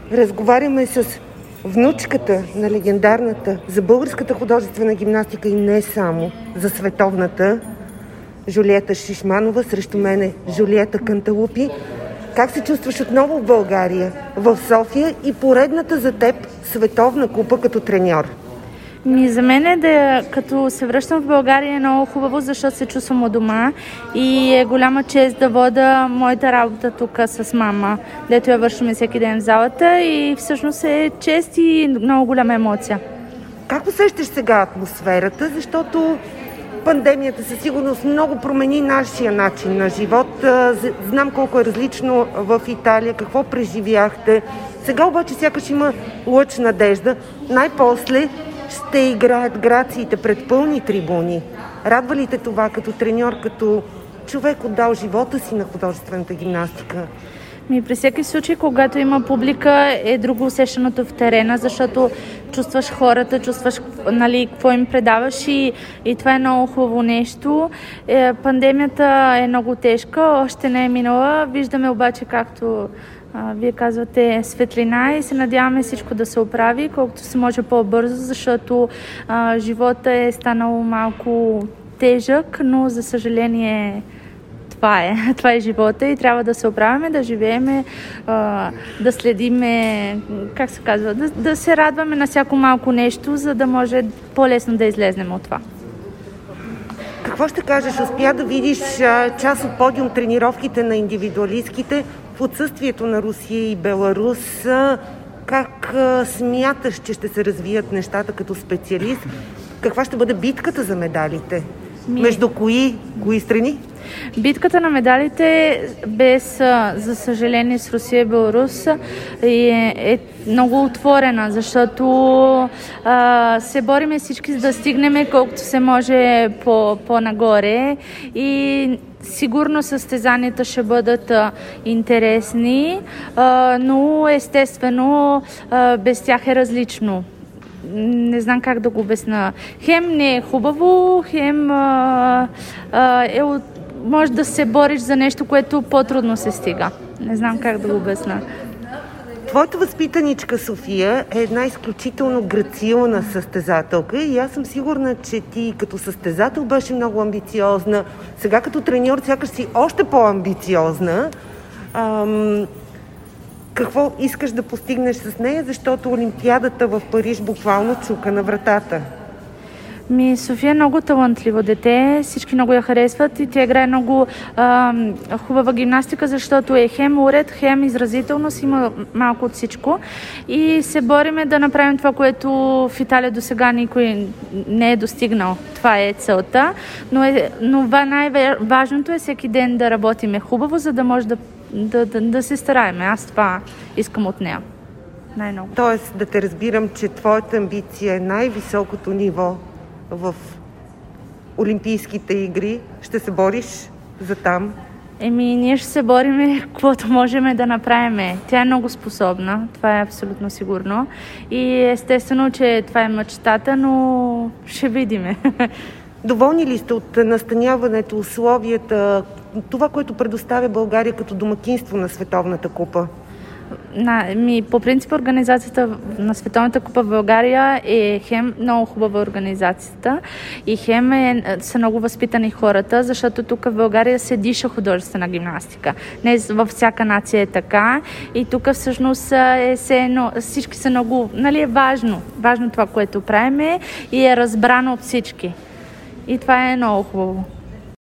Разговаряме с внучката на легендарната за българската художествена гимнастика и не само, за световната, Жулиета Шишманова. Срещу мен е Жулиета Канталупи. Как се чувстваш отново в България, в София и поредната за теб световна купа като треньор? За мен като се връщам в България е много хубаво, защото се чувствам у дома и е голяма чест да вода моята работа тук с мама, дето я вършим всеки ден в залата и всъщност е чест и много голяма емоция. Как усещаш сега атмосферата, защото пандемията със сигурност много промени нашия начин на живот. Знам колко е различно в Италия, какво преживяхте. Сега обаче сякаш има лъч надежда. Най-после ще играят грациите пред пълни трибуни. Радва ли те това като треньор, като човек отдал живота си на художествената гимнастика? При всеки случай, когато има публика, е друго усещането в терена, защото чувстваш хората, чувстваш какво им предаваш и това е много хубаво нещо. Пандемията е много тежка, още не е минала. Виждаме обаче, както вие казвате, светлина и се надяваме всичко да се оправи, колкото се може по-бързо, защото живота е станал малко тежък, но за съжаление това е живота и трябва да се оправяме, да живееме, да следиме, как се казва, да се радваме на всяко малко нещо, за да може по-лесно да излезнем от това. Какво ще кажеш? Успя да видиш част от подиум тренировките на индивидуалистките в отсъствието на Русия и Беларус. Как смяташ, че ще се развият нещата като специалист? Каква ще бъде битката за медалите? Между кои страни? Битката на медалите за съжаление, с Русия и Беларус е много отворена, защото се бориме всички за да стигнем колкото се може по-нагоре и сигурно състезанията ще бъдат интересни, но естествено без тях е различно. Не знам как да го обясня. Хем не е хубаво, хем може да се бориш за нещо, което по-трудно се стига. Не знам как да го обясня. Твоята възпитаничка София е една изключително грациозна състезателка и аз съм сигурна, че ти като състезател беше много амбициозна. Сега като треньор сякаш си още по-амбициозна. Какво искаш да постигнеш с нея, защото Олимпиадата в Париж буквално чука на вратата? София е много талантливо дете, всички много я харесват и тя играе много хубава гимнастика, защото е хем уред, хем изразителност, има малко от всичко и се бориме да направим това, което в Италия до сега никой не е достигнал. Това е целта, но най-важното е всеки ден да работиме хубаво, за да може да се стараем. Аз това искам от нея. Най-много. Тоест да те разбирам, че твоята амбиция е най-високото ниво в Олимпийските игри. Ще се бориш за там? Ние ще се бориме каквото можем да направим. Тя е много способна, това е абсолютно сигурно. И естествено, че това е мечтата, но ще видиме. Доволни ли сте от настаняването, условията, това, което предоставя България като домакинство на Световната купа? По принцип организацията на Световната купа в България е хем много хубава организацията и хем са много възпитани хората, защото тук в България се диша художествена гимнастика. Не във всяка нация е така и тук всъщност всички са много, е важно това, което правиме и е разбрано от всички. И това е много хубаво.